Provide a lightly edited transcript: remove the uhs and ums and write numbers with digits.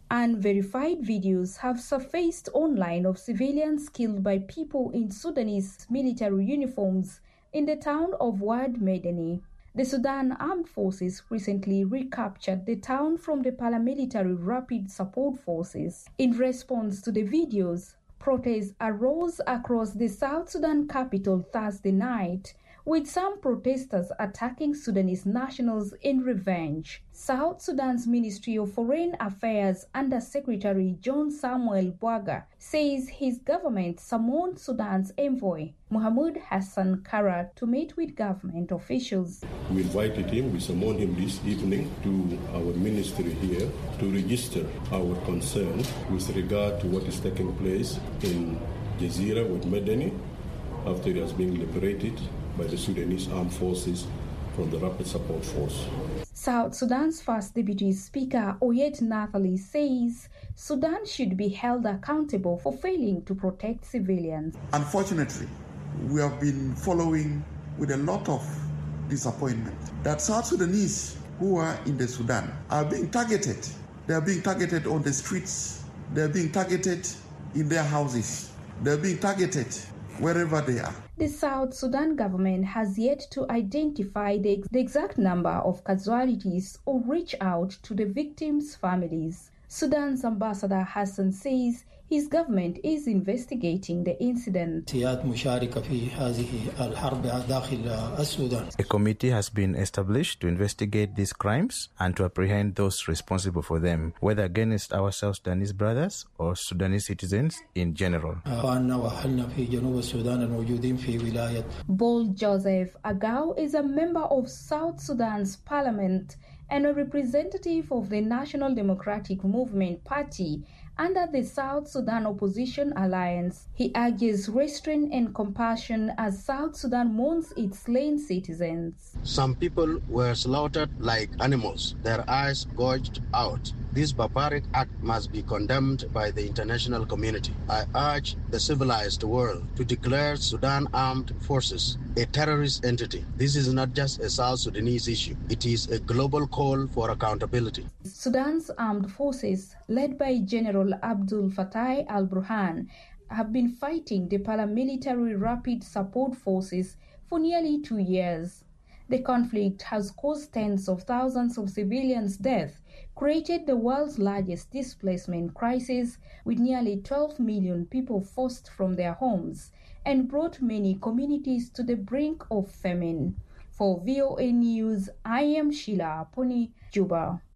Unverified videos have surfaced online of civilians killed by people in Sudanese military uniforms in the town of Wad Medani. The Sudan Armed Forces recently recaptured the town from the paramilitary Rapid Support Forces. In response to the videos, protests arose across the South Sudan capital Thursday night, with some protesters attacking Sudanese nationals in revenge. South Sudan's Ministry of Foreign Affairs Under Secretary John Samuel Bwaga says his government summoned Sudan's envoy, Mohamed Hassan Kara, to meet with government officials. We invited him, we summoned him this evening to our ministry here to register our concern with regard to what is taking place in Jazeera with Medani after it has been liberated by the Sudanese Armed Forces from the Rapid Support Force. South Sudan's First Deputy Speaker Oyet Nathali says Sudan should be held accountable for failing to protect civilians. Unfortunately, we have been following with a lot of disappointment that South Sudanese who are in the Sudan are being targeted. They are being targeted on the streets. They are being targeted in their houses. They are being targeted wherever they are. The South Sudan government has yet to identify the exact number of casualties or reach out to the victims' families. Sudan's Ambassador Hassan says his government is investigating the incident. A committee has been established to investigate these crimes and to apprehend those responsible for them, whether against our South Sudanese brothers or Sudanese citizens in general. Bold Joseph Agau is a member of South Sudan's parliament and a representative of the National Democratic Movement Party under the South Sudan Opposition Alliance. He urges restraint and compassion as South Sudan mourns its slain citizens. Some people were slaughtered like animals, their eyes gouged out. This barbaric act must be condemned by the international community. I urge the civilized world to declare Sudan Armed Forces a terrorist entity. This is not just a South Sudanese issue. It is a global call for accountability. Sudan's armed forces, led by General Abdul Fattah al-Burhan, have been fighting the paramilitary Rapid Support Forces for nearly 2 years. The conflict has caused tens of thousands of civilians' deaths, created the world's largest displacement crisis with nearly 12 million people forced from their homes, and brought many communities to the brink of famine. For VOA News, I am Sheila Aponi, Juba.